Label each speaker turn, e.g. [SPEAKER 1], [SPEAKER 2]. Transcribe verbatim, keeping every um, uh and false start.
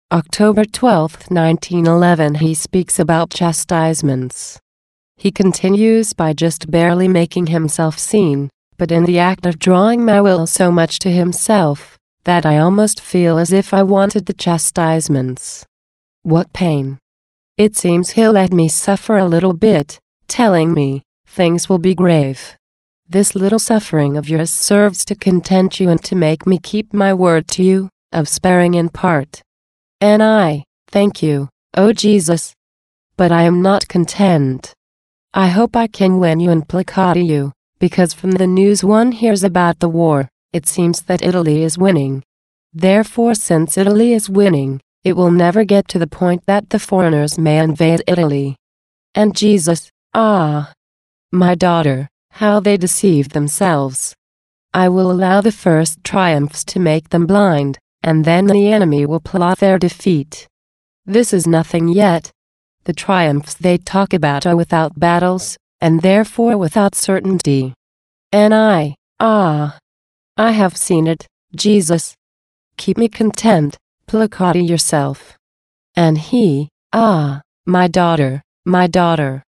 [SPEAKER 1] October twelfth, nineteen eleven. He speaks about chastisements. He continues by just barely making himself seen, but in the act of drawing my will so much to himself, that I almost feel as if I wanted the chastisements. What pain! It seems he'll let me suffer a little bit, telling me, things will be grave. This little suffering of yours serves to content you and to make me keep my word to you, of sparing in part. And I, thank you, O Jesus. But I am not content. I hope I can win you and placate you, because from the news one hears about the war, it seems that Italy is winning. Therefore, since Italy is winning, it will never get to the point that the foreigners may invade Italy. And Jesus, ah, my daughter, how they deceive themselves. I will allow the first triumphs to make them blind, and then the enemy will plot their defeat. This is nothing yet. The triumphs they talk about are without battles, and therefore without certainty. And I, ah, I have seen it, Jesus. Keep me content, placate yourself. And he, ah, my daughter, my daughter,